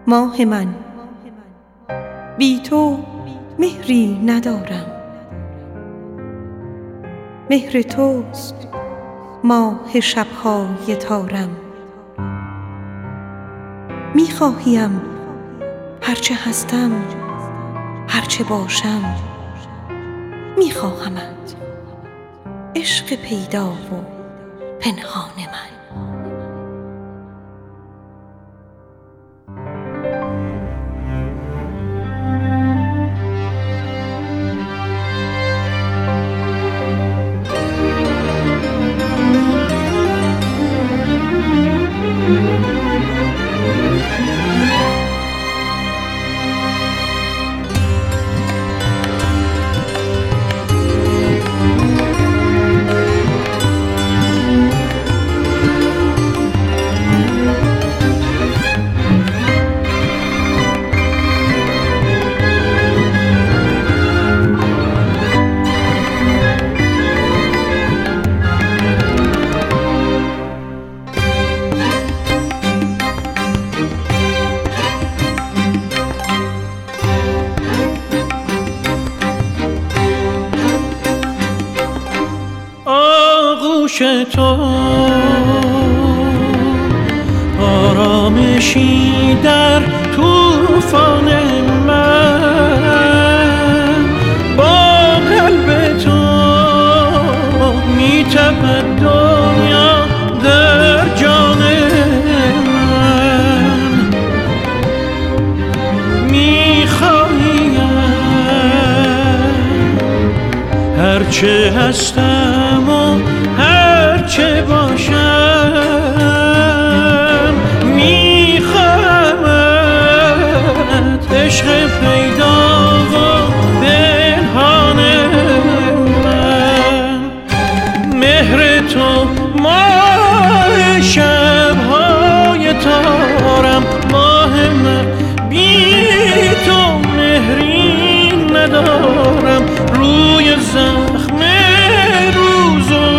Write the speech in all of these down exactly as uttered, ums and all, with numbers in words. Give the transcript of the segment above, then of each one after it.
ماه من، بی تو مهری ندارم. مهر توست ماه شب‌های تارم. می‌خواهیم هرچه هستم، هرچه باشم، می‌خواهمت، عشق پیدا و پنهان من. آغوش تو آرامشی در طوفان من، با قلب تو می‌تپد دنیا در جان من. می‌خواهیم هرچه هستم و هرچه باشم، می‌خواهمت، عشق پیدا و پنهان من. مهر تو ماه شب‌های تارم. ماه من، بی تو مهری ندارم. روی زخم روز و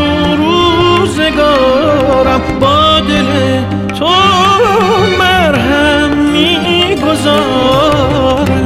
روزگارم، با دل تو مرهم می‌گذارم.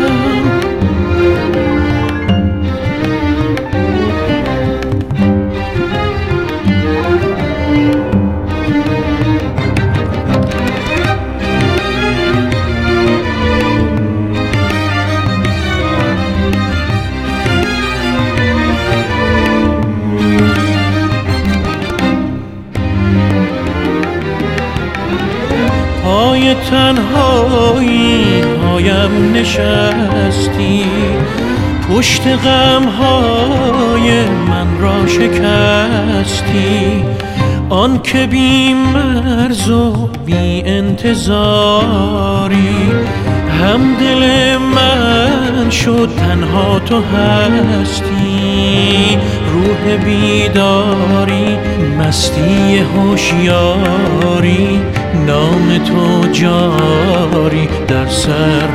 پای تنهایی هایم نشستی، پشت غمهای من را شکستی. آن که بی مرز و بی انتظاری، هم دل من شد تنها تو هستی. روح بیداری، مستی هوشیاری، نام تو جاری در سر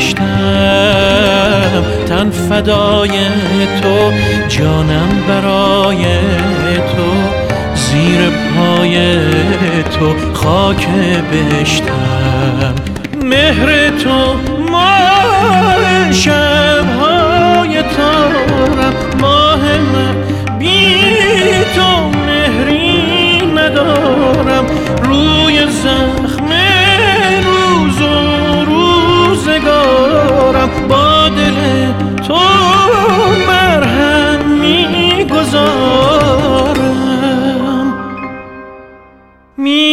نوشتم. تن فدای تو، جانم برای تو، زیر پای تو خاک بهشتم. مهر تو ماه شب‌های تارم. ماه من، بی تو مهری ندارم. روی زخم روز و روزگارم، با دل تو مرهم می‌گذارم. می